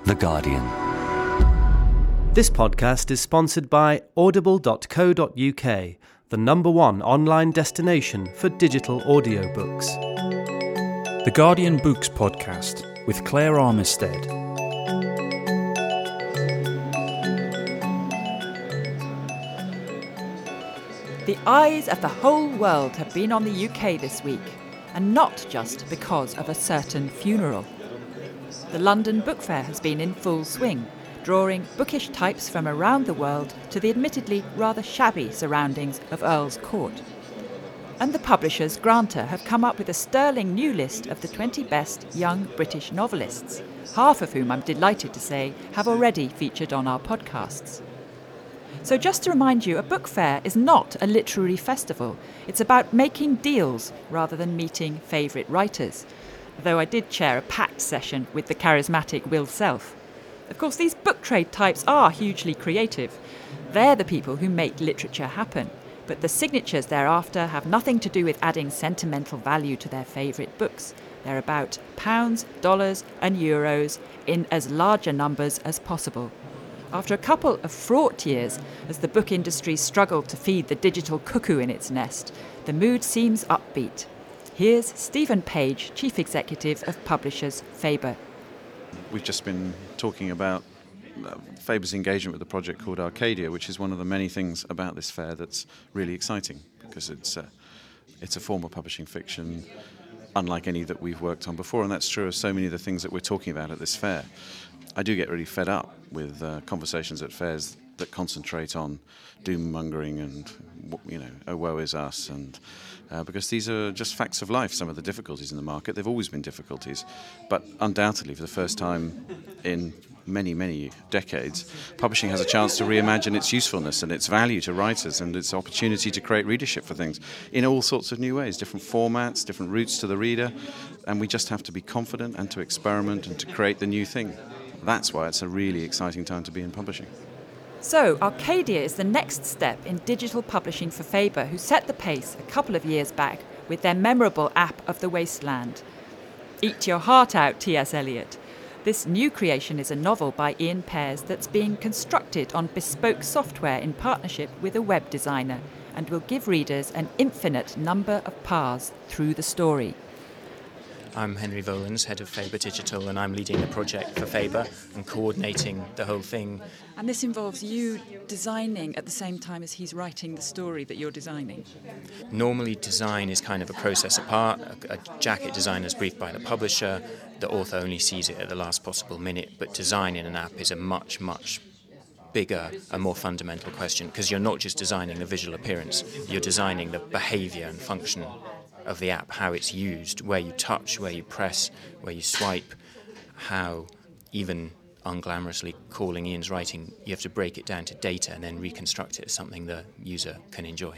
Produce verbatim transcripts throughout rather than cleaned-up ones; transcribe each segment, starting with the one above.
The Guardian. This podcast is sponsored by audible dot co dot uk, the number one online destination for digital audiobooks. The Guardian Books Podcast with Claire Armistead. The eyes of the whole world have been on the U K this week, and not just because of a certain funeral. The London Book Fair has been in full swing, drawing bookish types from around the world to the admittedly rather shabby surroundings of Earl's Court. And the publishers Granta have come up with a sterling new list of the twenty best young British novelists, half of whom I'm delighted to say have already featured on our podcasts. So just to remind you, a book fair is not a literary festival. It's about making deals rather than meeting favourite writers, though I did chair a packed session with the charismatic Will Self. Of course, these book trade types are hugely creative. They're the people who make literature happen, but the signatures thereafter have nothing to do with adding sentimental value to their favourite books. They're about pounds, dollars and euros in as larger numbers as possible. After a couple of fraught years, as the book industry struggled to feed the digital cuckoo in its nest, the mood seems upbeat. Here's Stephen Page, Chief Executive of publishers Faber. We've just been talking about uh, Faber's engagement with a project called Arcadia, which is one of the many things about this fair that's really exciting, because it's uh, it's a form of publishing fiction unlike any that we've worked on before, and that's true of so many of the things that we're talking about at this fair. I do get really fed up with uh, conversations at fairs that concentrate on doom-mongering and, you know, oh, woe is us, and uh, because these are just facts of life, some of the difficulties in the market. They've always been difficulties, but undoubtedly for the first time in many, many decades, publishing has a chance to reimagine its usefulness and its value to writers and its opportunity to create readership for things in all sorts of new ways, different formats, different routes to the reader, and we just have to be confident and to experiment and to create the new thing. That's why it's a really exciting time to be in publishing. So, Arcadia is the next step in digital publishing for Faber, who set the pace a couple of years back with their memorable app of the wasteland. Eat your heart out, T S Eliot. This new creation is a novel by Ian Pears that's being constructed on bespoke software in partnership with a web designer and will give readers an infinite number of paths through the story. I'm Henry Volans, head of Faber Digital, and I'm leading the project for Faber and coordinating the whole thing. And this involves you designing at the same time as he's writing the story that you're designing? Normally design is kind of a process apart. A, a jacket design is briefed by the publisher. The author only sees it at the last possible minute, but design in an app is a much, much bigger and more fundamental question, because you're not just designing the visual appearance, you're designing the behaviour and function of the app, how it's used, where you touch, where you press, where you swipe, how, even unglamorously calling Ian's writing, you have to break it down to data and then reconstruct it as something the user can enjoy.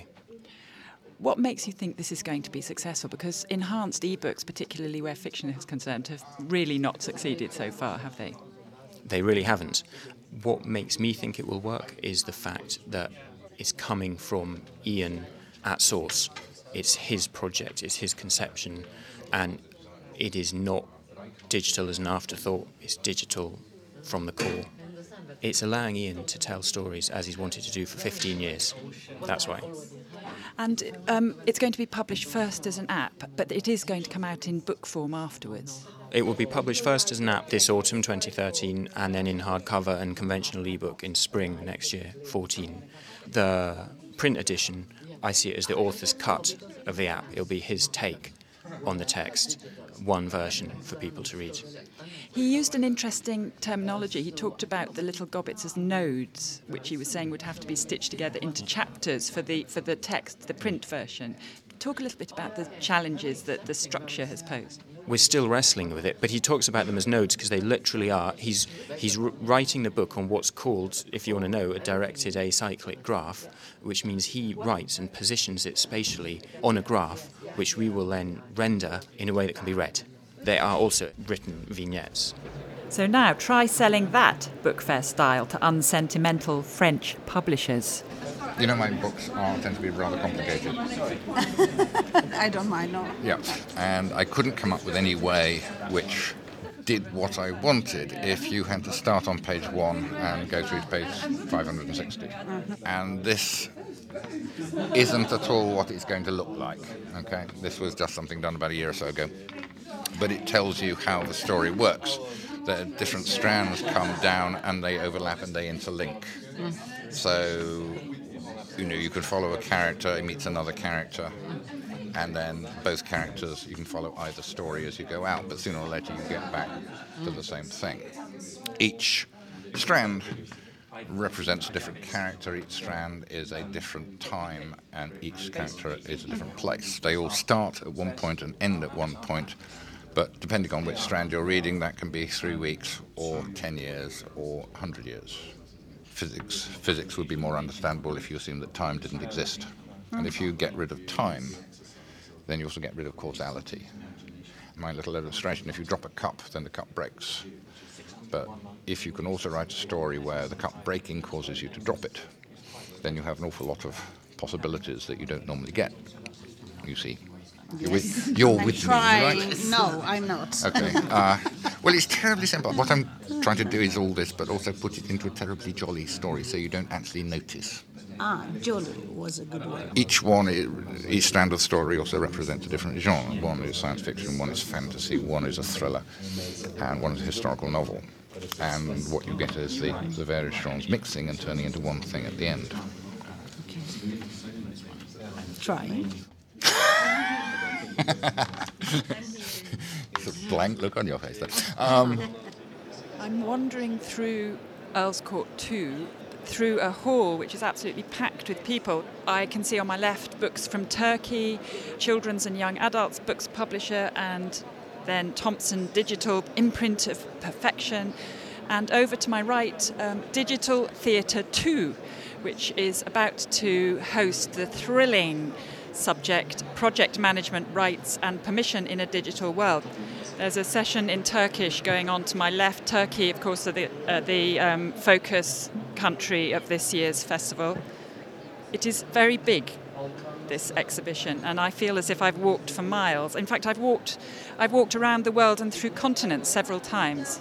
What makes you think this is going to be successful? Because enhanced ebooks, particularly where fiction is concerned, have really not succeeded so far, have they? They really haven't. What makes me think it will work is the fact that it's coming from Ian at source. It's his project, it's his conception, and it is not digital as an afterthought, it's digital from the core. It's allowing Ian to tell stories as he's wanted to do for fifteen years. That's why. And um, it's going to be published first as an app, but it is going to come out in book form afterwards. It will be published first as an app this autumn, twenty thirteen, and then in hardcover and conventional ebook in spring next year, fourteen. The print edition, I see it as the author's cut of the app. It'll be his take on the text, one version for people to read. He used an interesting terminology. He talked about the little gobbets as nodes, which he was saying would have to be stitched together into chapters for the for the text, the print version. Talk a little bit about the challenges that the structure has posed. We're still wrestling with it, but he talks about them as nodes because they literally are. He's he's r- writing the book on what's called, if you want to know, a directed acyclic graph, which means he writes and positions it spatially on a graph, which we will then render in a way that can be read. They are also written vignettes. So now try selling that book fair style to unsentimental French publishers. You know, my books are, tend to be rather complicated. I don't mind, no. Yeah, and I couldn't come up with any way which did what I wanted if you had to start on page one and go through to page five hundred sixty. Mm-hmm. And this isn't at all what it's going to look like. Okay, this was just something done about a year or so ago. But it tells you how the story works. The different strands come down and they overlap and they interlink. Mm. So, you know, you could follow a character, he meets another character, and then both characters, you can follow either story as you go out, but sooner or later you get back to the same thing. Each strand represents a different character, each strand is a different time, and each character is a different place. They all start at one point and end at one point, but depending on which strand you're reading, that can be three weeks, or ten years, or one hundred years. Physics, physics would be more understandable if you assume that time didn't exist. And if you get rid of time, then you also get rid of causality. My little illustration, if you drop a cup, then the cup breaks. But if you can also write a story where the cup breaking causes you to drop it, then you have an awful lot of possibilities that you don't normally get, you see. You're Yes. with, you're I'm with trying. me, right? No, I'm not. Okay. Uh, well, it's terribly simple. What I'm trying to do is all this, but also put it into a terribly jolly story so you don't actually notice. Ah, jolly was a good word. Each one, each strand of story also represents a different genre. One is science fiction, one is fantasy, one is a thriller, and one is a historical novel. And what you get is the, the various genres mixing and turning into one thing at the end. Okay. Trying. It's a blank look on your face there. Um, I'm wandering through Earl's Court two, through a hall which is absolutely packed with people. I can see on my left books from Turkey, children's and young adults books publisher, and then Thompson Digital, Imprint of Perfection. And over to my right, um, Digital Theatre two, which is about to host the thrilling subject, project management rights and permission in a digital world. There's a session in Turkish going on to my left. Turkey, of course, are the, uh, the um, focus country of this year's festival. It is very big, this exhibition, and I feel as if I've walked for miles. In fact, I've walked, I've walked around the world and through continents several times.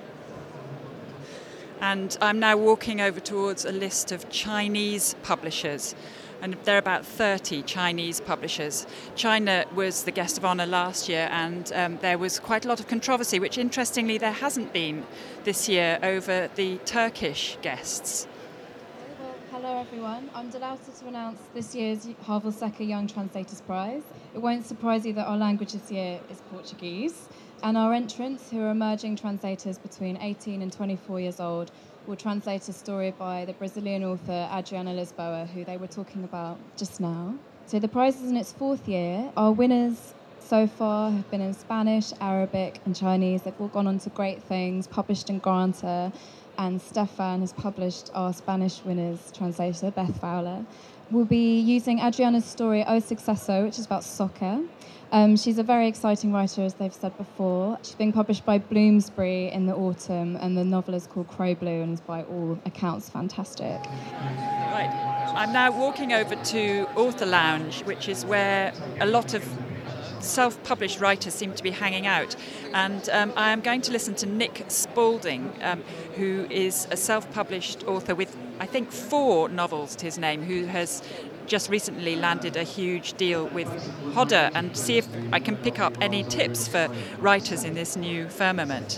And I'm now walking over towards a list of Chinese publishers. And there are about thirty Chinese publishers. China was the guest of honour last year, and um, there was quite a lot of controversy, which interestingly there hasn't been this year over the Turkish guests. Well, hello everyone. I'm delighted to announce this year's Havel Secker Young Translators Prize. It won't surprise you that our language this year is Portuguese, and our entrants, who are emerging translators between eighteen and twenty-four years old, will translate a story by the Brazilian author Adriana Lisboa, who they were talking about just now. So the prize is in its fourth year. Our winners so far have been in Spanish, Arabic and Chinese. They've all gone on to great things, published in Granta, and Stefan has published our Spanish winners translator, Beth Fowler. We'll be using Adriana's story O Sucesso, which is about soccer. Um, she's a very exciting writer, as they've said before. She's being published by Bloomsbury in the autumn, and the novel is called Crow Blue and is by all accounts fantastic. Right. I'm now walking over to Author Lounge, which is where a lot of self-published writers seem to be hanging out. And um, I am going to listen to Nick Spalding, um, who is a self-published author with, I think, four novels to his name, who has just recently landed a huge deal with Hodder, and see if I can pick up any tips for writers in this new firmament.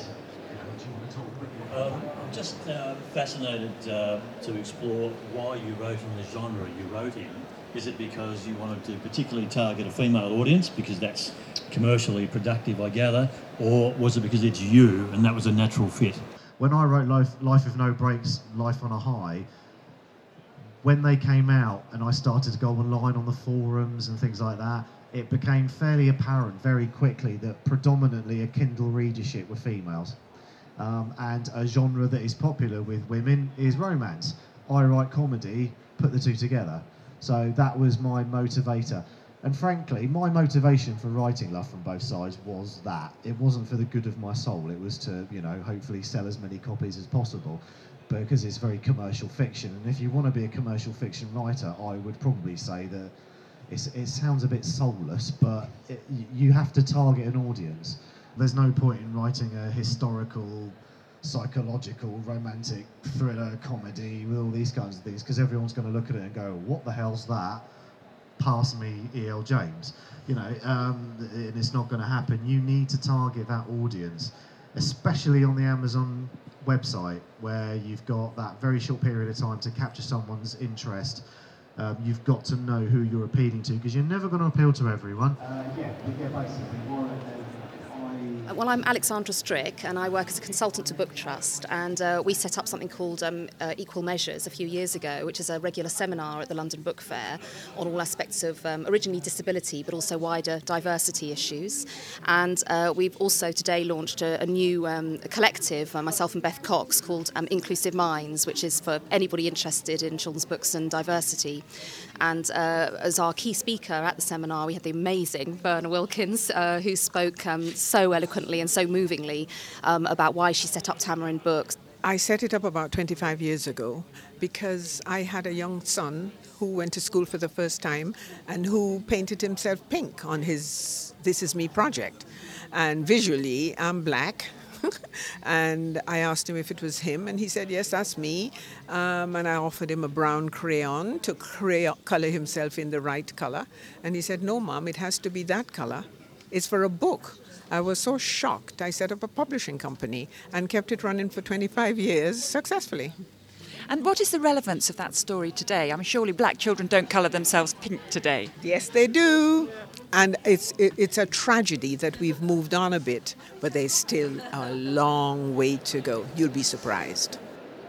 Um, I'm just uh, fascinated uh, to explore why you wrote in the genre you wrote in. Is it because you wanted to particularly target a female audience, because that's commercially productive, I gather, or was it because it's you and that was a natural fit? When I wrote Life, Life with No Breaks, Life on a High, when they came out and I started to go online on the forums and things like that, it became fairly apparent very quickly that predominantly a Kindle readership were females. Um, and a genre that is popular with women is romance. I write comedy, put the two together. So that was my motivator. And frankly, my motivation for writing Love from Both Sides was that. It wasn't for the good of my soul. It was to, you know, hopefully sell as many copies as possible, because it's very commercial fiction. And if you want to be a commercial fiction writer, I would probably say that it's, it sounds a bit soulless, but it, you have to target an audience. There's no point in writing a historical, psychological, romantic thriller comedy with all these kinds of things, because everyone's going to look at it and go, what the hell's that? Pass me E L James. You know, um, and it's not going to happen. You need to target that audience, especially on the Amazon website, where you've got that very short period of time to capture someone's interest. Um, you've got to know who you're appealing to, because you're never going to appeal to everyone. Uh, yeah, yeah, basically, what Well, I'm Alexandra Strick, and I work as a consultant to Book Trust, and uh, we set up something called um, uh, Equal Measures a few years ago, which is a regular seminar at the London Book Fair on all aspects of um, originally disability, but also wider diversity issues. And uh, we've also today launched a, a new um, collective, uh, myself and Beth Cox, called um, Inclusive Minds, which is for anybody interested in children's books and diversity. And uh, as our key speaker at the seminar, we had the amazing Verna Wilkins, uh, who spoke um, so eloquently and so movingly um, about why she set up Tamarind Books. I set it up about twenty-five years ago because I had a young son who went to school for the first time and who painted himself pink on his This Is Me project. And visually, I'm black. And I asked him if it was him, and he said, yes, that's me. Um, and I offered him a brown crayon to cray- color himself in the right color. And he said, no, Mom, it has to be that color. It's for a book. I was so shocked. I set up a publishing company and kept it running for twenty-five years successfully. And what is the relevance of that story today? I mean, surely black children don't colour themselves pink today. Yes, they do. And it's it, it's a tragedy that we've moved on a bit, but there's still a long way to go. You'll be surprised.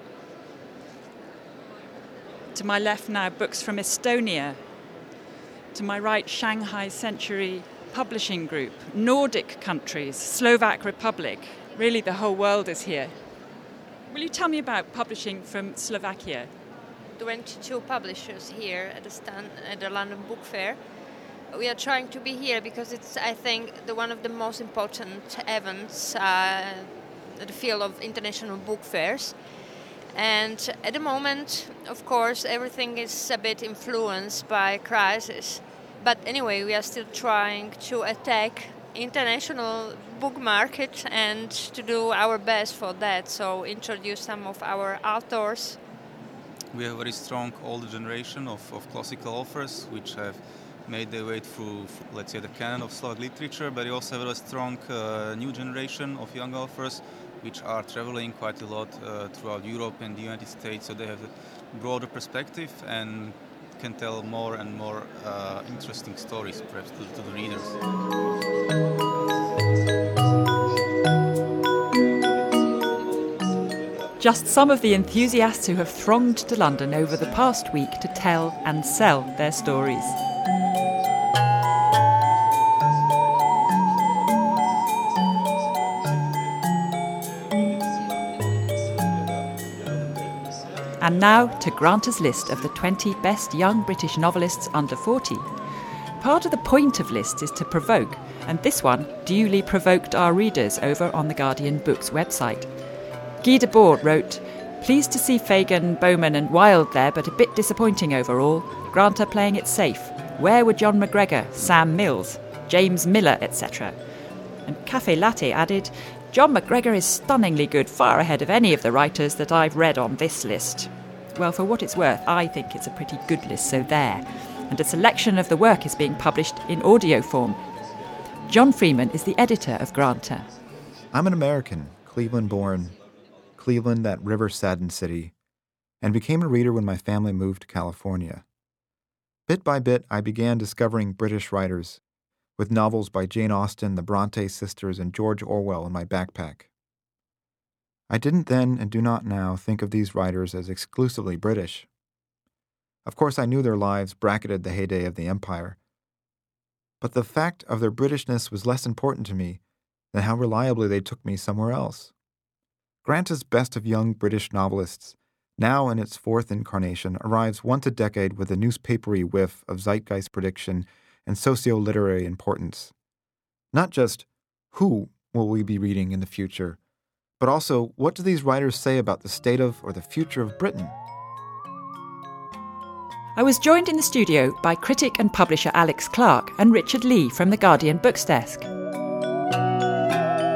To my left now, books from Estonia. To my right, Shanghai Century Publishing Group, Nordic countries, Slovak Republic. Really, the whole world is here. Will you tell me about publishing from Slovakia? twenty-two publishers here at the stand at the London Book Fair. We are trying to be here because it's, I think, the one of the most important events uh, in the field of international book fairs. And at the moment, of course, everything is a bit influenced by crisis. But anyway, we are still trying to attack international book market and to do our best for that. So introduce some of our authors. We have a very strong older generation of, of classical authors which have made their way through, let's say, the canon of Slovak literature, but we also have a strong uh, new generation of young authors which are traveling quite a lot uh, throughout Europe and the United States, so they have a broader perspective and can tell more and more uh, interesting stories, perhaps, to, to the readers. Just some of the enthusiasts who have thronged to London over the past week to tell and sell their stories. And now to Granta's list of the twenty best young British novelists under forty. Part of the point of lists is to provoke, and this one duly provoked our readers over on the Guardian Books website. Guy Debord wrote, "Pleased to see Fagan, Bowman and Wilde there, but a bit disappointing overall. Granta playing it safe. Where were John McGregor, Sam Mills, James Miller, et cetera" And Cafe Latte added, "John McGregor is stunningly good, far ahead of any of the writers that I've read on this list." Well, for what it's worth, I think it's a pretty good list, so there. And a selection of the work is being published in audio form. John Freeman is the editor of Granta. I'm an American, Cleveland-born, Cleveland, that river-saddened city, and became a reader when my family moved to California. Bit by bit, I began discovering British writers, with novels by Jane Austen, the Bronte sisters, and George Orwell in my backpack. I didn't then and do not now think of these writers as exclusively British. Of course, I knew their lives bracketed the heyday of the empire, but the fact of their Britishness was less important to me than how reliably they took me somewhere else. Granta's Best of Young British Novelists, now in its fourth incarnation, arrives once a decade with a newspapery whiff of zeitgeist prediction and socio-literary importance. Not just who will we be reading in the future, but also what do these writers say about the state of or the future of Britain? I was joined in the studio by critic and publisher Alex Clark and Richard Lee from the Guardian Books Desk.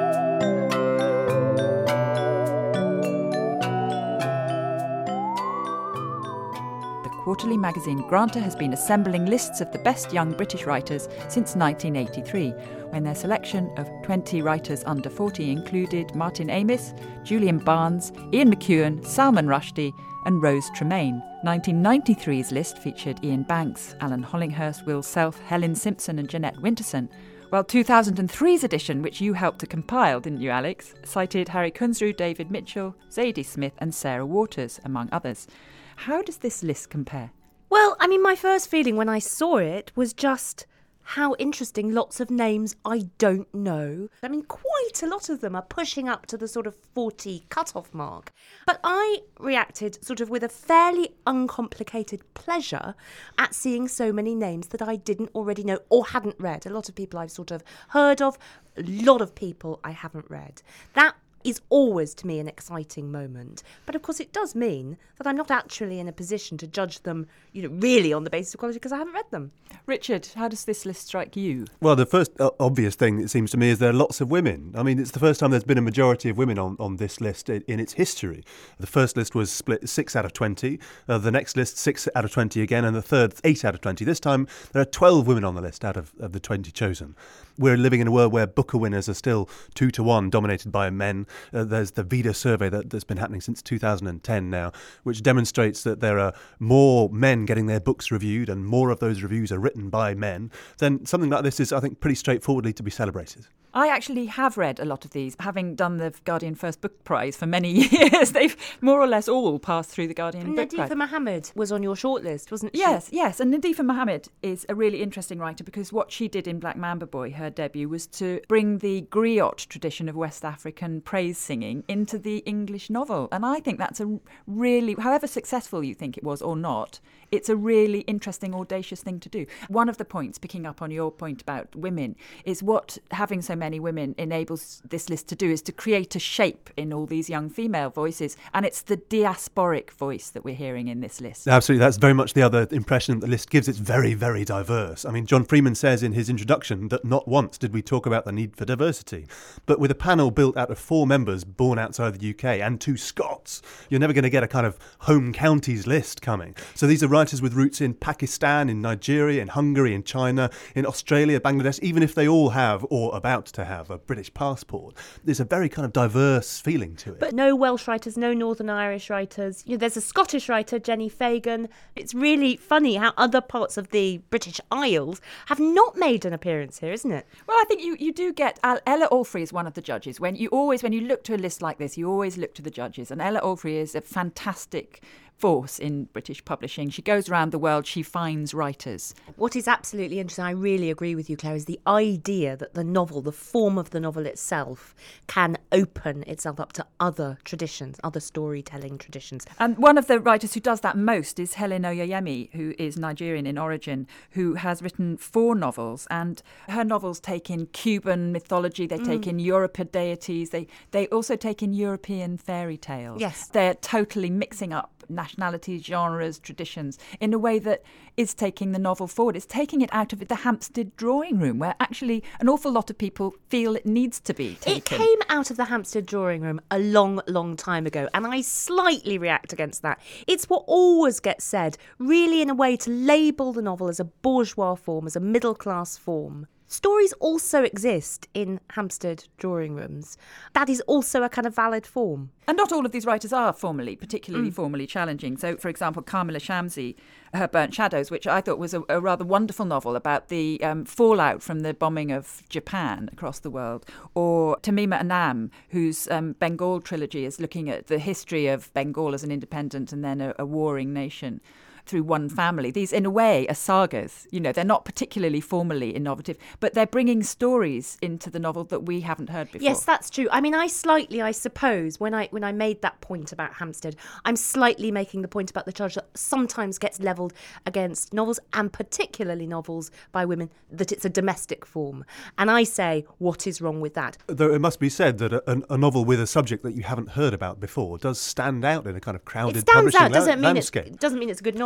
quarterly magazine Granta has been assembling lists of the best young British writers since nineteen eighty-three, when their selection of twenty writers under forty included Martin Amis, Julian Barnes, Ian McEwan, Salman Rushdie and Rose Tremaine. nineteen ninety-three's list featured Ian Banks, Alan Hollinghurst, Will Self, Helen Simpson and Jeanette Winterson, while two thousand three's edition, which you helped to compile, didn't you, Alex, cited Harry Kunzru, David Mitchell, Zadie Smith and Sarah Waters, among others. How does this list compare? Well, I mean, my first feeling when I saw it was just how interesting. Lots of names I don't know. I mean, quite a lot of them are pushing up to the sort of forty cut-off mark. But I reacted sort of with a fairly uncomplicated pleasure at seeing so many names that I didn't already know or hadn't read. A lot of people I've sort of heard of, a lot of people I haven't read. That is always, to me, an exciting moment. But, of course, it does mean that I'm not actually in a position to judge them, you know, really on the basis of quality because I haven't read them. Richard, how does this list strike you? Well, the first uh, obvious thing, it seems to me, is there are lots of women. I mean, it's the first time there's been a majority of women on, on this list in, in its history. The first list was split six out of twenty, uh, the next list six out of twenty again, and the third eight out of twenty. This time there are twelve women on the list out of, of the twenty chosen. We're living in a world where Booker winners are still two to one, dominated by men. Uh, there's the VIDA survey that, that's been happening since two thousand ten now, which demonstrates that there are more men getting their books reviewed and more of those reviews are written by men. Then something like this is, I think, pretty straightforwardly to be celebrated. I actually have read a lot of these, having done the Guardian First Book Prize for many years. They've more or less all passed through the Guardian Book Prize. Nadifa Mohammed was on your shortlist, wasn't she? Yes, yes. And Nadifa Mohammed is a really interesting writer because what she did in Black Mamba Boy, her debut, was to bring the griot tradition of West African praise singing into the English novel. And I think that's a really, however successful you think it was or not, it's a really interesting, audacious thing to do. One of the points, picking up on your point about women, is what having so many women enables this list to do is to create a shape in all these young female voices. And it's the diasporic voice that we're hearing in this list. Absolutely. That's very much the other impression that the list gives. It's very, very diverse. I mean, John Freeman says in his introduction that not once did we talk about the need for diversity. But with a panel built out of four members born outside the U K and two Scots, you're never going to get a kind of home counties list coming. So these are writers with roots in Pakistan, in Nigeria, in Hungary, in China, in Australia, Bangladesh, even if they all have or about to have a British passport. There's a very kind of diverse feeling to it. But no Welsh writers, no Northern Irish writers. You know, there's a Scottish writer, Jenny Fagan. It's really funny how other parts of the British Isles have not made an appearance here, isn't it? Well, I think you, you do get... Ella Alfrey is one of the judges. When you always, when you look to a list like this, you always look to the judges. And Ella Alfrey is a fantastic force in British publishing. She goes around the world, she finds writers. What is absolutely interesting, I really agree with you, Claire, is the idea that the novel, the form of the novel itself, can open itself up to other traditions, other storytelling traditions. And one of the writers who does that most is Helen Oyeyemi, who is Nigerian in origin, who has written four novels, and her novels take in Cuban mythology, they take mm. in European deities, they, they also take in European fairy tales. Yes. They're totally mixing up nationalities, genres, traditions in a way that is taking the novel forward. It's taking it out of the Hampstead drawing room, where actually an awful lot of people feel it needs to be taken. It came out of the Hampstead drawing room a long, long time ago, and I slightly react against that. It's what always gets said, really in a way to label the novel as a bourgeois form, as a middle-class form. Stories also exist in Hampstead drawing rooms. That is also a kind of valid form. And not all of these writers are formally, particularly Mm. formally challenging. So, for example, Kamila Shamsi, her Burnt Shadows, which I thought was a, a rather wonderful novel about the um, fallout from the bombing of Japan across the world. Or Tamima Anam, whose um, Bengal trilogy is looking at the history of Bengal as an independent and then a, a warring nation through one family. These, in a way, are sagas. You know, they're not particularly formally innovative, but they're bringing stories into the novel that we haven't heard before. Yes, that's true. I mean, I slightly, I suppose, when I when I made that point about Hampstead, I'm slightly making the point about the charge that sometimes gets levelled against novels, and particularly novels by women, that it's a domestic form. And I say, what is wrong with that? Though it must be said that a, a novel with a subject that you haven't heard about before does stand out in a kind of crowded it stands publishing out, doesn't la- mean landscape. It doesn't mean it's a good novel.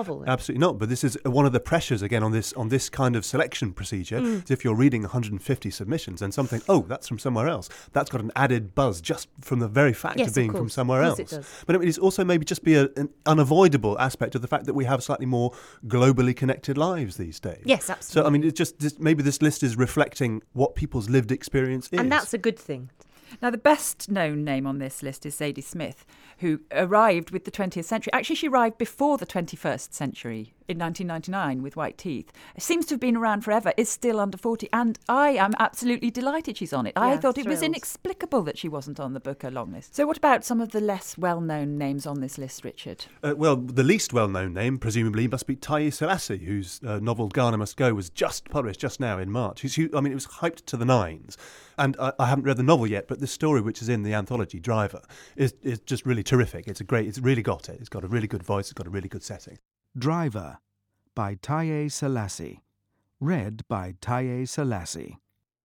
novel. Then. Absolutely not. But this is one of the pressures again on this on this kind of selection procedure. Mm. Is if you're reading one hundred fifty submissions and something, oh, that's from somewhere else. That's got an added buzz just from the very fact Yes, of being of from course. somewhere Of course else. it does. But it is also maybe just be a, an unavoidable aspect of the fact that we have slightly more globally connected lives these days. Yes, absolutely. So I mean, it's just, just maybe this list is reflecting what people's lived experience is. And that's a good thing. Now, the best known name on this list is Zadie Smith, who arrived with the twentieth century. Actually, she arrived before the twenty-first century in nineteen ninety-nine with White Teeth. Seems to have been around forever, is still under forty, and I am absolutely delighted she's on it. I Yeah, thought it was thrilled. inexplicable that she wasn't on the Booker long list. So what about some of the less well-known names on this list, Richard? Uh, well, the least well-known name, presumably, must be Taiye Selasi, whose uh, novel Ghana Must Go was just published just now in March. Who's, who, I mean, it was hyped to the nines. And I, I haven't read the novel yet, but the story, which is in the anthology Driver, is, is just really terrific. It's a great, it's really got it. It's got a really good voice. It's got a really good setting. Driver by Taiye Selasi. Read by Taiye Selasi.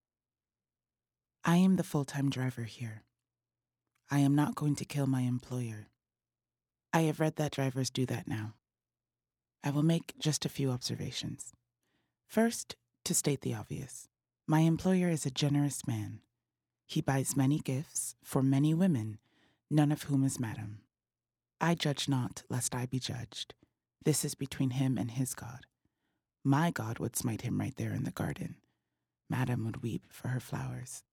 I am the full-time driver here. I am not going to kill my employer. I have read that drivers do that now. I will make just a few observations. First, to state the obvious. My employer is a generous man. He buys many gifts for many women, none of whom is madam. I judge not, lest I be judged. This is between him and his God. My God would smite him right there in the garden. Madam would weep for her flowers.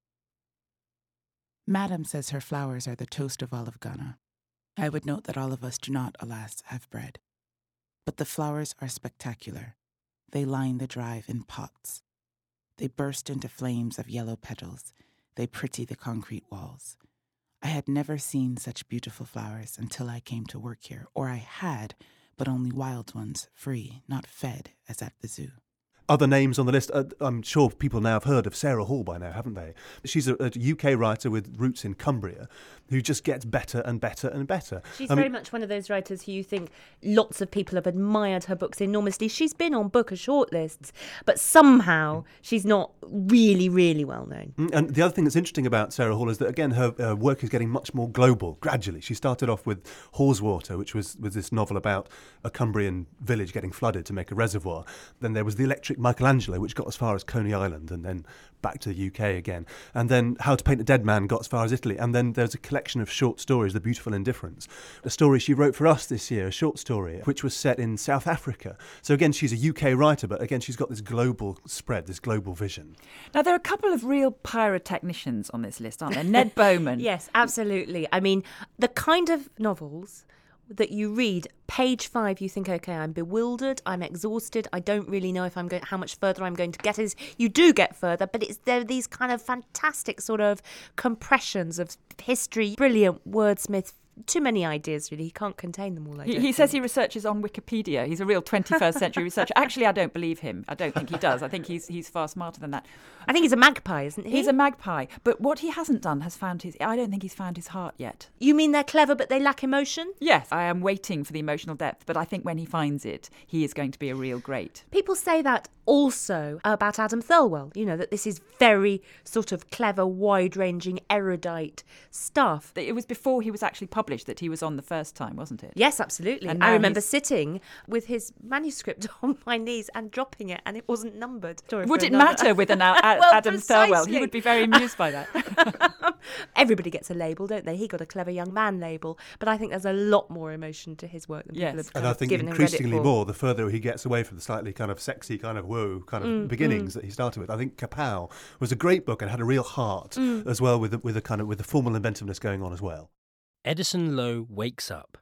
Madam says her flowers are the toast of all of Ghana. I would note that all of us do not, alas, have bread. But the flowers are spectacular. They line the drive in pots. They burst into flames of yellow petals. They pretty the concrete walls. I had never seen such beautiful flowers until I came to work here, or I had, but only wild ones, free, not fed, as at the zoo. Other names on the list, uh, I'm sure people now have heard of Sarah Hall by now, haven't they? She's a, a U K writer with roots in Cumbria who just gets better and better and better. She's I very mean, much one of those writers who you think lots of people have admired her books enormously. She's been on Booker shortlists, but somehow she's not really, really well known. And the other thing that's interesting about Sarah Hall is that, again, her uh, work is getting much more global, gradually. She started off with Haweswater, which was, was this novel about a Cumbrian village getting flooded to make a reservoir. Then there was The Electric Michelangelo, which got as far as Coney Island and then back to the U K again. And then How to Paint a Dead Man got as far as Italy. And then there's a collection of short stories, The Beautiful Indifference. A story she wrote for us this year, a short story, which was set in South Africa. So again, she's a U K writer, but again, she's got this global spread, this global vision. Now, there are a couple of real pyrotechnicians on this list, aren't there? Ned Bowman. Yes, absolutely. I mean, the kind of novels that you read, page five, you think, okay, I'm bewildered, I'm exhausted, I don't really know if I'm going, how much further I'm going to get. Is you do get further, but it's there are these kind of fantastic sort of compressions of history, brilliant wordsmith. Too many ideas, really. He can't contain them all. I He, don't he says think. he researches on Wikipedia. He's a real twenty-first century researcher. Actually, I don't believe him. I don't think he does. I think he's he's far smarter than that. I think he's a magpie, isn't he? He's a magpie. But what he hasn't done has found his... I don't think he's found his heart yet. You mean they're clever, but they lack emotion? Yes, I am waiting for the emotional depth. But I think when he finds it, he is going to be a real great. People say that also about Adam Thirlwell, you know, that this is very sort of clever, wide-ranging, erudite stuff. It was before he was actually published that he was on the first time, wasn't it? Yes, absolutely. And I now remember he's- sitting with his manuscript on my knees and dropping it, and it wasn't numbered. Story Would for it another- matter with an Al- Al- Well, Adam Thirlwell? He precisely. would be very amused by that. Everybody gets a label, don't they? He got a Clever Young Man label, but I think there's a lot more emotion to his work than people have kind And I of think given him credit increasingly for. more, the further he gets away from the slightly kind of sexy, kind of whoa kind of Mm, beginnings mm. that he started with. I think Kapow was a great book and had a real heart Mm. as well, with the, with a kind of with the formal inventiveness going on as well. Edison Lowe wakes up.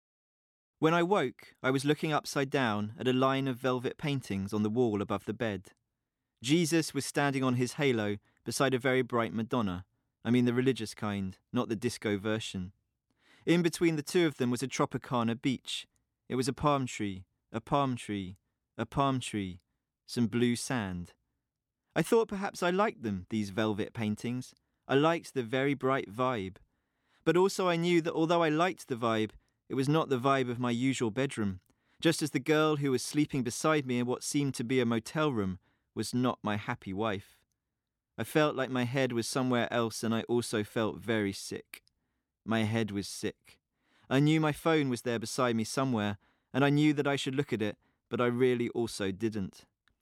When I woke, I was looking upside down at a line of velvet paintings on the wall above the bed. Jesus was standing on his halo beside a very bright Madonna. I mean the religious kind, not the disco version. In between the two of them was a Tropicana beach. It was a palm tree, a palm tree, a palm tree, some blue sand. I thought perhaps I liked them, these velvet paintings. I liked the very bright vibe. But also I knew that although I liked the vibe, it was not the vibe of my usual bedroom, just as the girl who was sleeping beside me in what seemed to be a motel room was not my happy wife. I felt like my head was somewhere else, and I also felt very sick. My head was sick. I knew my phone was there beside me somewhere, and I knew that I should look at it, but I really also didn't.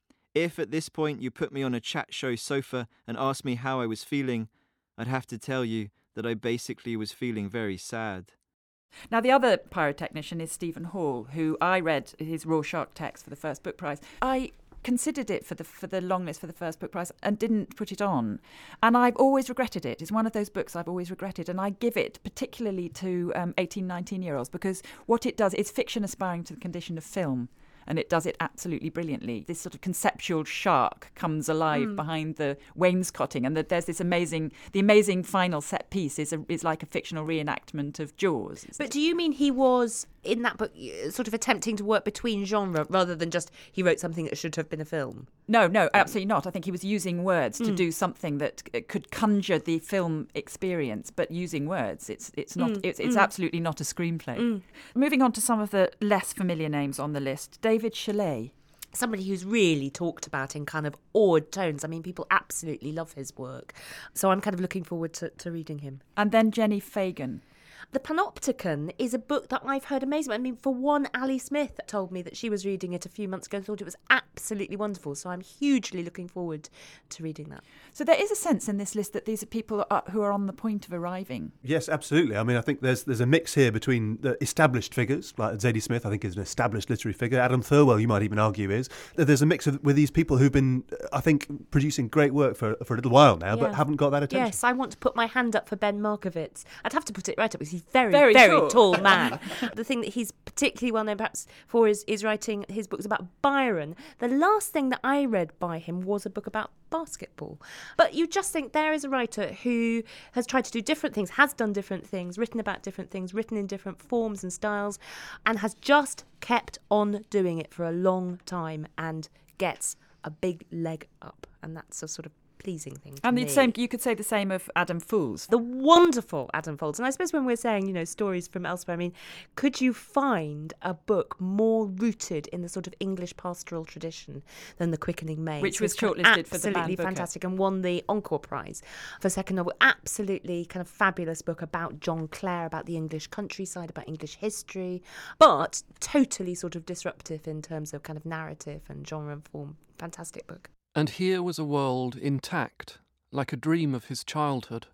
If at this point you put me on a chat show sofa and asked me how I was feeling, I'd have to tell you that I basically was feeling very sad. Now, the other pyrotechnician is Stephen Hall, who I read his Rorschach text for the first book prize. I considered it for the for the long list for the first book prize and didn't put it on. And I've always regretted it. It's one of those books I've always regretted. And I give it particularly to um, eighteen, nineteen-year-olds because what it does, it's fiction aspiring to the condition of film. And it does it absolutely brilliantly. This sort of conceptual shark comes alive mm. behind the wainscoting, and that there's this amazing, the amazing final set piece is a, is like a fictional reenactment of Jaws. But do you mean he was in that book sort of attempting to work between genre rather than just he wrote something that should have been a film? No, no, absolutely not. I think he was using words to mm. do something that could conjure the film experience, but using words. It's it's not. Mm. It's, it's mm. absolutely not a screenplay. Mm. Moving on to some of the less familiar names on the list. David Shelley. Somebody who's really talked about in kind of awed tones. I mean, people absolutely love his work. So I'm kind of looking forward to, to reading him. And then Jenny Fagan. The Panopticon is a book that I've heard amazing. I mean, for one, Ali Smith told me that she was reading it a few months ago and thought it was absolutely wonderful. So I'm hugely looking forward to reading that. So there is a sense in this list that these are people who are on the point of arriving. Yes, absolutely. I mean, I think there's there's a mix here between the established figures, like Zadie Smith, I think is an established literary figure. Adam Thirlwell, you might even argue, is. There's a mix of, with these people who've been, I think, producing great work for, for a little while now, yeah. but haven't got that attention. Yes, I want to put my hand up for Ben Markovitz. I'd have to put it right up because he's very, very, very tall, tall man. The thing that he's particularly well known perhaps for is, is writing his books about Byron. The last thing that I read by him was a book about basketball. But you just think there is a writer who has tried to do different things, has done different things, written about different things, written in different forms and styles, and has just kept on doing it for a long time and gets a big leg up. And that's a sort of pleasing thing to and me. the same, you could say the same of Adam Fools. The wonderful Adam Fools. And I suppose when we're saying, you know, stories from elsewhere, I mean, could you find a book more rooted in the sort of English pastoral tradition than The Quickening Maze? Which was shortlisted for the Man Absolutely Booker. Fantastic and won the Encore Prize for second novel. Absolutely kind of fabulous book about John Clare, about the English countryside, about English history, but totally sort of disruptive in terms of kind of narrative and genre and form. Fantastic book. And here was a world intact, like a dream of his childhood.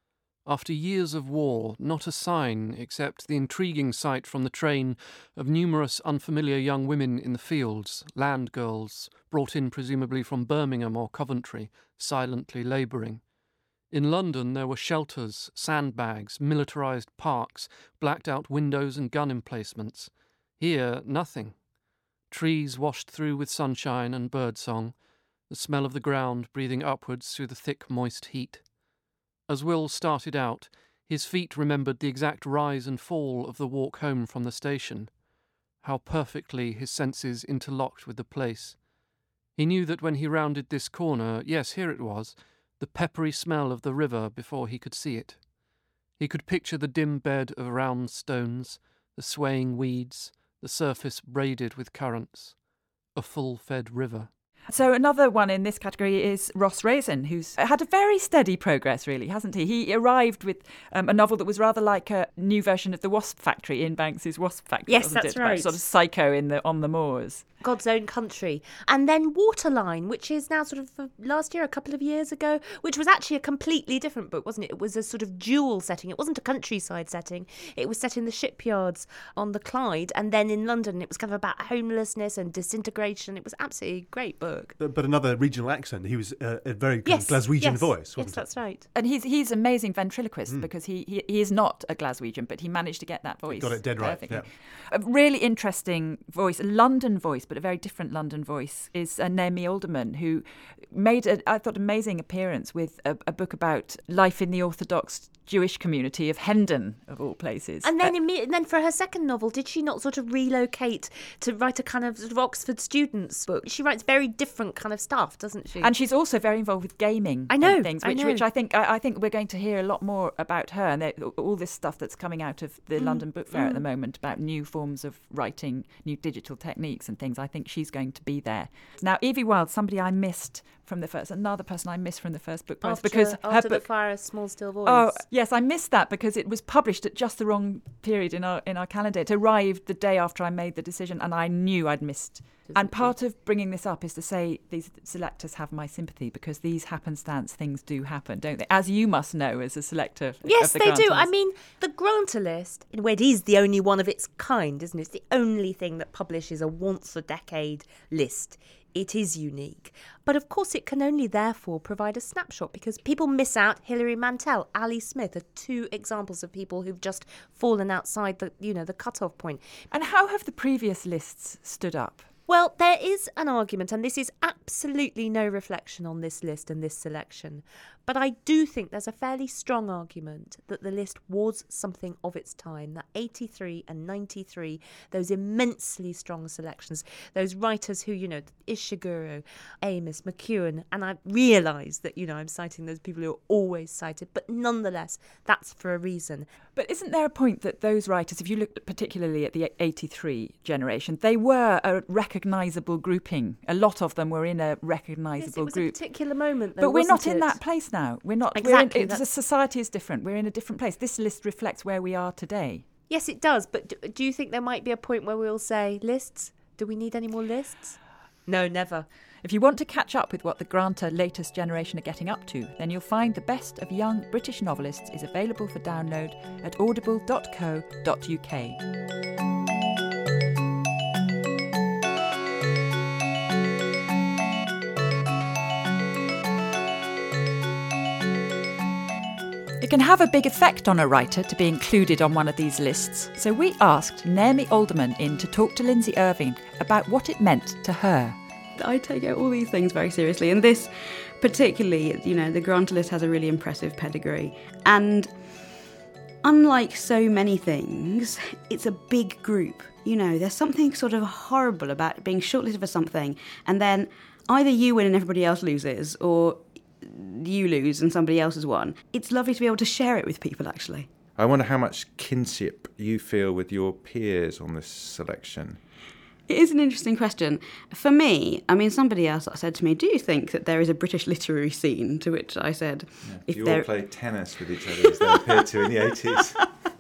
After years of war, not a sign except the intriguing sight from the train of numerous unfamiliar young women in the fields, land girls, brought in presumably from Birmingham or Coventry, silently labouring. In London there were shelters, sandbags, militarised parks, blacked-out windows and gun emplacements. Here, nothing. Trees washed through with sunshine and birdsong, the smell of the ground breathing upwards through the thick, moist heat. As Will started out, his feet remembered the exact rise and fall of the walk home from the station. How perfectly his senses interlocked with the place. He knew that when he rounded this corner, yes, here it was, the peppery smell of the river before he could see it. He could picture the dim bed of round stones, the swaying weeds, the surface braided with currants. A full-fed river. So another one in this category is Ross Raisin, who's had a very steady progress, really, hasn't he? He arrived with um, a novel that was rather like a new version of The Wasp Factory, Ian Banks's Wasp Factory. Yes, wasn't that's it? right. About sort of Psycho in the on the moors. God's Own Country. And then Waterline, which is now sort of uh, last year, a couple of years ago, which was actually a completely different book, wasn't it? It was a sort of dual setting. It wasn't a countryside setting. It was set in the shipyards on the Clyde and then in London. It was kind of about homelessness and disintegration. It was absolutely a great book. But, but another regional accent. He was uh, a very kind yes, of Glaswegian yes, voice, wasn't yes, that's it? right. And he's he's an amazing ventriloquist Mm. because he, he he is not a Glaswegian, but he managed to get that voice. Got it dead right, perfectly. yeah. A really interesting voice, a London voice, but a very different London voice, is uh, Naomi Alderman, who made, a, I thought, amazing appearance with a, a book about life in the Orthodox Jewish community of Hendon, of all places. And then, imme- and then for her second novel, did she not sort of relocate to write a kind of, sort of Oxford students book? She writes very different kind of stuff, doesn't she? And she's also very involved with gaming. I know, and things, which I know. which I think I, I think we're going to hear a lot more about her and all this stuff that's coming out of the Mm. London Book Fair Mm. at the moment about new forms of writing, new digital techniques and things. I think she's going to be there. Now, Evie Wilde, somebody I missed from the first, another person I missed from the first book prize after, because her after book. the Fire, a Small Still Voice. Oh yes, I missed that because it was published at just the wrong period in our in our calendar. It arrived the day after I made the decision, and I knew I'd missed. And part of bringing this up is to say these selectors have my sympathy because these happenstance things do happen, don't they? As you must know as a selector. Yes, of the they do. grantor I list. mean, the grantor list, in a way, it is the only one of its kind, isn't it? It's the only thing that publishes a once-a-decade list. It is unique. But of course, it can only therefore provide a snapshot because people miss out. Hilary Mantel, Ali Smith are two examples of people who've just fallen outside the, you know, the cut-off point. And how have the previous lists stood up? Well, there is an argument, and this is absolutely no reflection on this list and this selection, but I do think there's a fairly strong argument that the list was something of its time, that eighty-three and ninety-three, those immensely strong selections, those writers who, you know, Ishiguro, Amis, McEwan, and I realise that, you know, I'm citing those people who are always cited, but nonetheless, that's for a reason. But isn't there a point that those writers, if you look particularly at the eighty-three generation, they were a recognisable grouping. A lot of them were in a recognisable Yes, it was group. a particular moment, though, But we're not wasn't in it? that place now. We're not. Exactly, We're in, it's, the that's- society is different. We're in a different place. This list reflects where we are today. Yes, it does. But do, do you think there might be a point where we'll say, lists? Do we need any more lists? No, never. If you want to catch up with what the grantor latest generation are getting up to, then you'll find the best of young British novelists is available for download at audible dot co dot uk. It can have a big effect on a writer to be included on one of these lists, so we asked Naomi Alderman in to talk to Lindsay Irving about what it meant to her. I take all these things very seriously, and this particularly, you know, the grantor list has a really impressive pedigree, and unlike so many things, it's a big group. You know, there's something sort of horrible about being shortlisted for something, and then either you win and everybody else loses, or you lose and somebody else has won. It's lovely to be able to share it with people, actually. I wonder how much kinship you feel with your peers on this selection. It is an interesting question. For me, I mean, somebody else said to me, do you think that there is a British literary scene? To which I said... Yeah. if you there... all played tennis with each other as they appeared to in the eighties.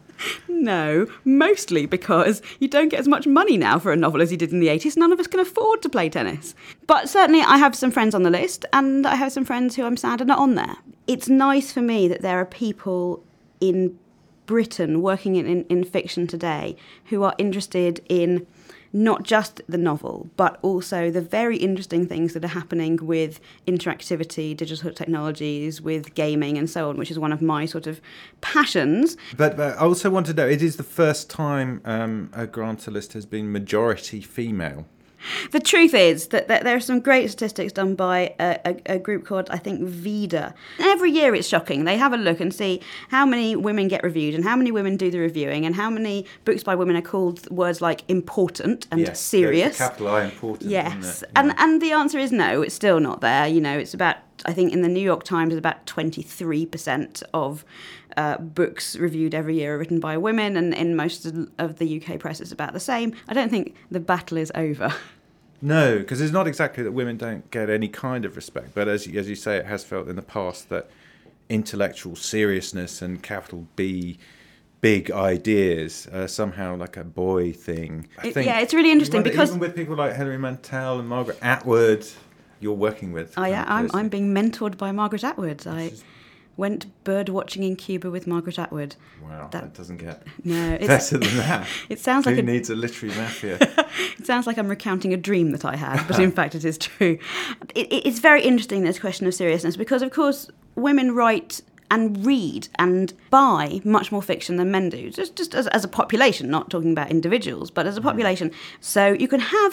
No, mostly because you don't get as much money now for a novel as you did in the eighties. None of us can afford to play tennis. But certainly I have some friends on the list, and I have some friends who I'm sad are not on there. It's nice for me that there are people in Britain working in, in, in fiction today who are interested in not just the novel, but also the very interesting things that are happening with interactivity, digital technologies, with gaming and so on, which is one of my sort of passions. But, but I also want to know, it is the first time um, a grantor list has been majority female. The truth is that, that there are some great statistics done by a, a, a group called, I think, Vida. Every year it's shocking. They have a look and see how many women get reviewed and how many women do the reviewing and how many books by women are called words like important and yes, serious. It's a capital I, important. Yes, Isn't it? and Yeah. and the answer is no. It's still not there. You know, it's about, I think in the New York Times, about twenty-three percent of uh, books reviewed every year are written by women, and in most of the U K press it's about the same. I don't think the battle is over. No, because it's not exactly that women don't get any kind of respect, but as as you say, it has felt in the past that intellectual seriousness and capital B big ideas are somehow like a boy thing. I It- think yeah, it's really interesting even- because- even with people like Hilary Mantel and Margaret Atwood, you're working with. Oh yeah, I'm closely. I'm being mentored by Margaret Atwood. I went bird watching in Cuba with Margaret Atwood. Wow, that, that doesn't get No, it's, better than that. It sounds Who like a, needs a literary mafia? It sounds like I'm recounting a dream that I had, but in fact it is true. It, it, it's very interesting, this question of seriousness, because of course women write and read and buy much more fiction than men do, just, just as, as a population, not talking about individuals, but as a population. So you can have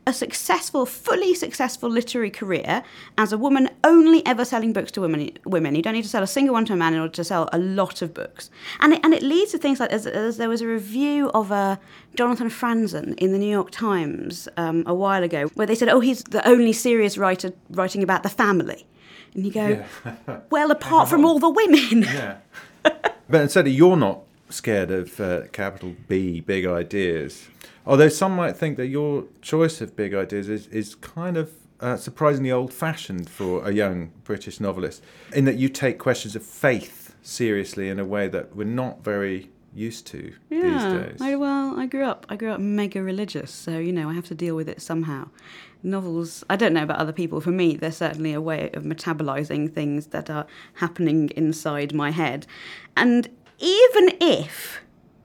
a successful, fully successful literary career as a woman only ever selling books to women. Women, you don't need to sell a single one to a man in order to sell a lot of books. And it, and it leads to things like, as, as there was a review of uh, Jonathan Franzen in the New York Times um, a while ago, where they said, oh, he's the only serious writer writing about the family. And you go, Yeah. well, apart from all the women. Yeah. But instead, you're not scared of uh, capital B, big ideas. Although some might think that your choice of big ideas is, is kind of uh, surprisingly old-fashioned for a young British novelist, in that you take questions of faith seriously in a way that we're not very used to Yeah, these days. I, well, I grew up. I grew up mega religious, so you know I have to deal with it somehow. Novels, I don't know about other people. For me, they're certainly a way of metabolizing things that are happening inside my head, and even if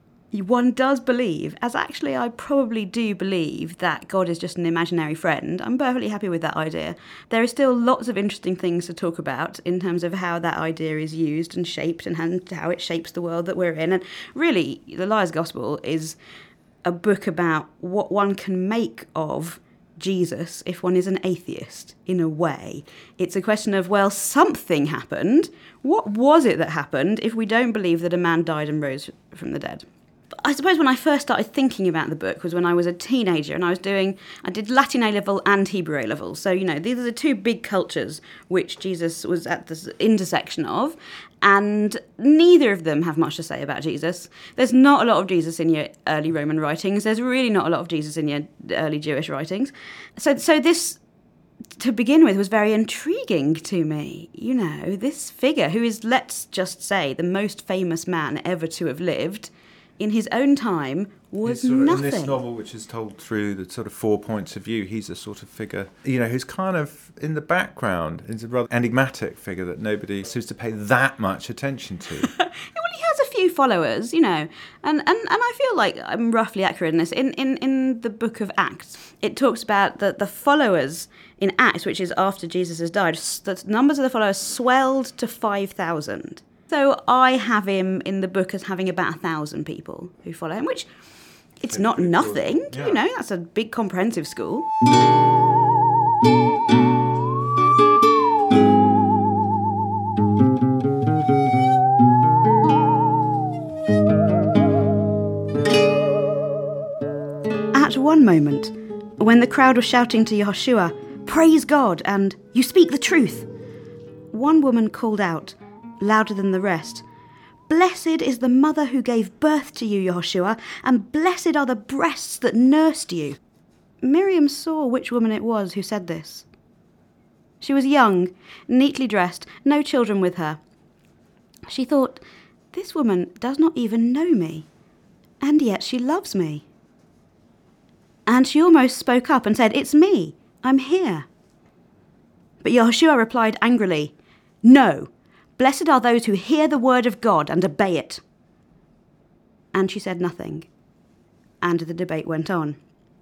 one does believe, as actually I probably do believe, that God is just an imaginary friend, I'm perfectly happy with that idea. There are still lots of interesting things to talk about in terms of how that idea is used and shaped and how it shapes the world that we're in. And really, The Liar's Gospel is a book about what one can make of Jesus if one is an atheist, in a way. It's a question of, well, something happened. What was it that happened if we don't believe that a man died and rose from the dead? I suppose when I first started thinking about the book was when I was a teenager, and I was doing, I did Latin A level and Hebrew A level. So, you know, these are the two big cultures which Jesus was at the intersection of, and neither of them have much to say about Jesus. There's not a lot of Jesus in your early Roman writings. There's really not a lot of Jesus in your early Jewish writings. So, so this, to begin with, was very intriguing to me. You know, this figure who is, let's just say, the most famous man ever to have lived, in his own time, was He's sort of, nothing. in this novel, which is told through the sort of four points of view, he's a sort of figure, you know, who's kind of in the background. He's a rather enigmatic figure that nobody seems to pay that much attention to. Well, he has a few followers, you know, and, and, and I feel like I'm roughly accurate in this. In, in, in the book of Acts, it talks about the, the followers in Acts, which is after Jesus has died, the numbers of the followers swelled to five thousand. So I have him in the book as having about a thousand people who follow him, which it's not nothing, Yeah. you know, that's a big comprehensive school. At one moment, when the crowd was shouting to Yehoshua, "Praise God," and "You speak the truth," one woman called out, louder than the rest, "Blessed is the mother who gave birth to you, Yehoshua, and blessed are the breasts that nursed you." Miriam saw which woman it was who said this. She was young, neatly dressed, no children with her. She thought, this woman does not even know me, and yet she loves me. And she almost spoke up and said, "It's me, I'm here." But Yehoshua replied angrily, "No. Blessed are those who hear the word of God and obey it." And she said nothing, and the debate went on.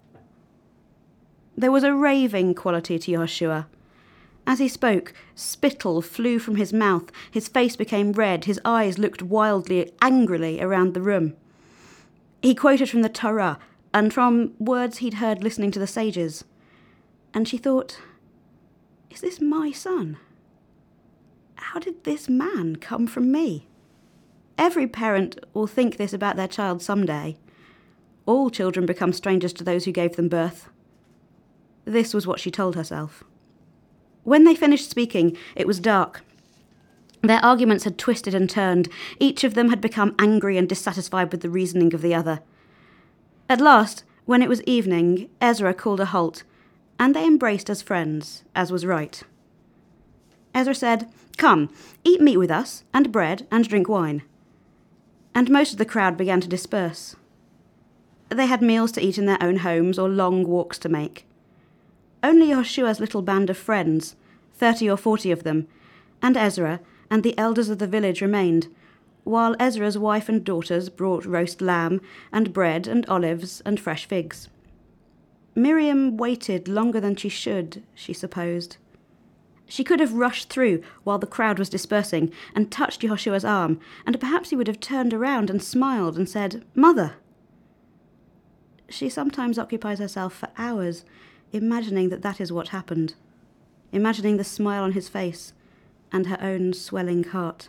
There was a raving quality to Yehoshua. As he spoke, spittle flew from his mouth, his face became red, his eyes looked wildly, angrily around the room. He quoted from the Torah and from words he'd heard listening to the sages. And she thought, is this my son? How did this man come from me? Every parent will think this about their child someday. All children become strangers to those who gave them birth. This was what she told herself. When they finished speaking, it was dark. Their arguments had twisted and turned. Each of them had become angry and dissatisfied with the reasoning of the other. At last, when it was evening, Ezra called a halt, and they embraced as friends, as was right. Ezra said, "Come, eat meat with us, and bread, and drink wine." And most of the crowd began to disperse. They had meals to eat in their own homes or long walks to make. Only Yehoshua's little band of friends, thirty or forty of them, and Ezra and the elders of the village remained, while Ezra's wife and daughters brought roast lamb and bread and olives and fresh figs. Miriam waited longer than she should, she supposed. She could have rushed through while the crowd was dispersing and touched Yehoshua's arm, and perhaps he would have turned around and smiled and said, "Mother." She sometimes occupies herself for hours imagining that that is what happened, imagining the smile on his face and her own swelling heart.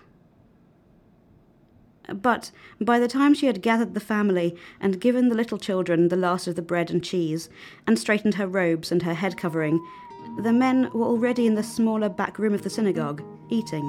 But by the time she had gathered the family and given the little children the last of the bread and cheese, and straightened her robes and her head covering, the men were already in the smaller back room of the synagogue, eating.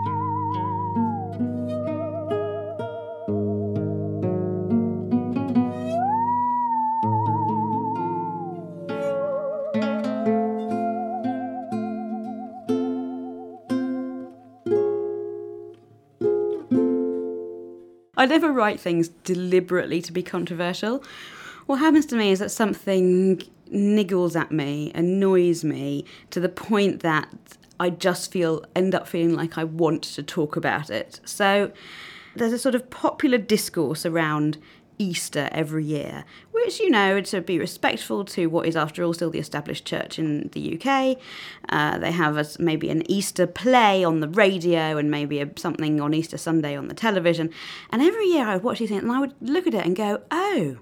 I never write things deliberately to be controversial. What happens to me is that something niggles at me, annoys me, to the point that I just feel, end up feeling like I want to talk about it. So there's a sort of popular discourse around Easter every year, which, you know, to be respectful to what is, after all, still the established church in the U K. Uh, they have a, maybe an Easter play on the radio and maybe a, something on Easter Sunday on the television. And every year I would watch these things and I would look at it and go, oh,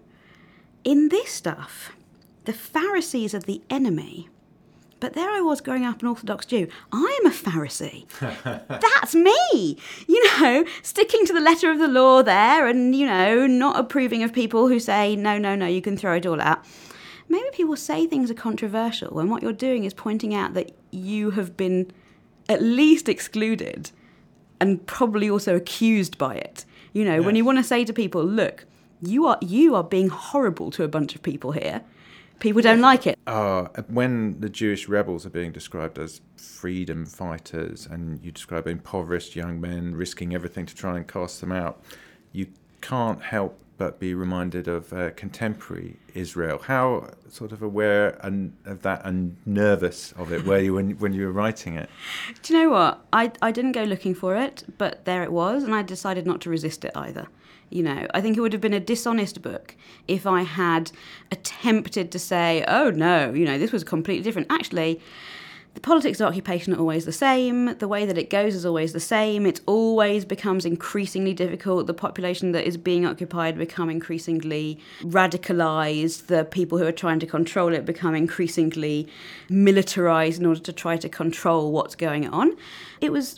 in this stuff, the Pharisees are the enemy. But there I was growing up an Orthodox Jew. I am a Pharisee. That's me. You know, sticking to the letter of the law there and, you know, not approving of people who say, no, no, no, you can throw it all out. Maybe people say things are controversial when what you're doing is pointing out that you have been at least excluded and probably also accused by it. You know, yes. When you want to say to people, look, you are you are being horrible to a bunch of people here. People don't like it. Uh, when the Jewish rebels are being described as freedom fighters and you describe impoverished young men risking everything to try and cast them out, you can't help but be reminded of uh, contemporary Israel. How sort of aware and, of that and nervous of it were you when, when you were writing it? Do you know what? I, I didn't go looking for it, but there it was, and I decided not to resist it either. You know, I think it would have been a dishonest book if I had attempted to say, oh, no, you know, this was completely different. Actually, the politics of occupation are always the same. The way that it goes is always the same. It always becomes increasingly difficult. The population that is being occupied become increasingly radicalised. The people who are trying to control it become increasingly militarised in order to try to control what's going on. It was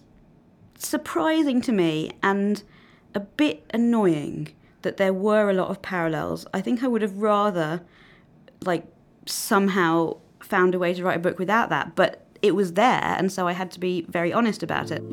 surprising to me and a bit annoying that there were a lot of parallels. I think I would have rather, like, somehow found a way to write a book without that, but it was there, and so I had to be very honest about it.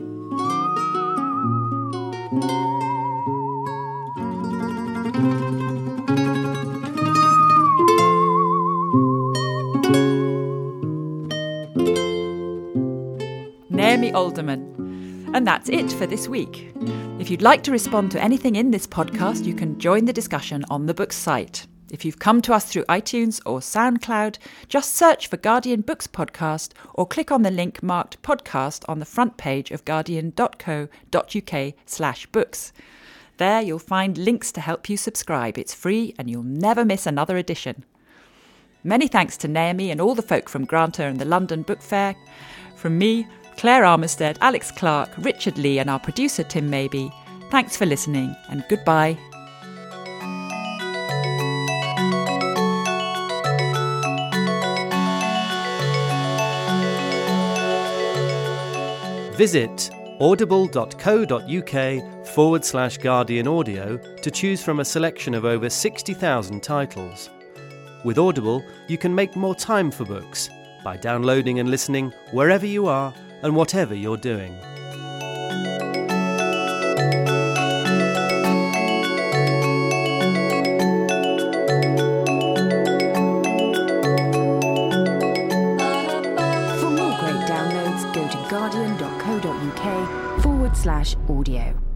Naomi Alderman. And that's it for this week. If you'd like to respond to anything in this podcast, you can join the discussion on the Books site. If you've come to us through iTunes or SoundCloud, just search for Guardian Books Podcast or click on the link marked podcast on the front page of guardian.co.uk slash books. There you'll find links to help you subscribe. It's free and you'll never miss another edition. Many thanks to Naomi and all the folk from Granta and the London Book Fair. From me, Claire Armistead, Alex Clark, Richard Lee and our producer Tim Maybe. Thanks for listening and goodbye. Visit audible.co.uk forward slash Guardian Audio to choose from a selection of over sixty thousand titles. With Audible, you can make more time for books by downloading and listening wherever you are and whatever you're doing. For more great downloads, go to guardian.co.uk forward slash audio.